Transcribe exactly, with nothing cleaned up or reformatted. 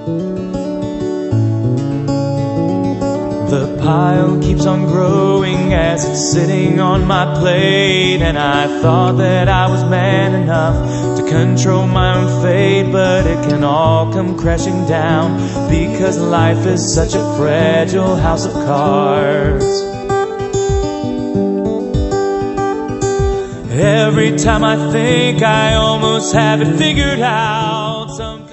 The pile keeps on growing as it's sitting on my plate, and I thought that I was man enough to control my own fate, but it can all come crashing down because life is such a fragile house of cards. Every time I think I almost have it figured out, some